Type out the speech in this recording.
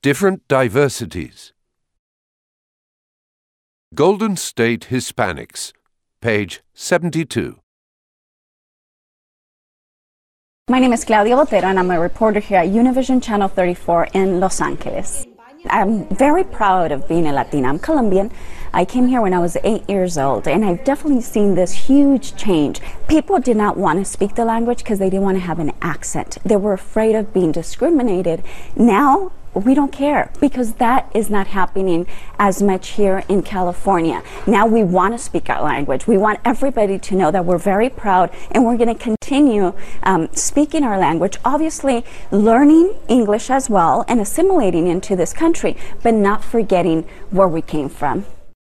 Different diversities. Golden State Hispanics, page 72. My name is Claudia Botero and I'm a reporter here at Univision Channel 34 in Los Angeles. I'm very proud of being a Latina. I'm Colombian. I came here when I was 8 years old and I've definitely seen this huge change. People did not want to speak the language because they didn't want to have an accent. They were afraid of being discriminated. Now, we don't care because that is not happening as much here in California. Now we want to speak our language. We want everybody to know that we're very proud and we're going to continue speaking our language, obviously learning English as well and assimilating into this country, but not forgetting where we came from.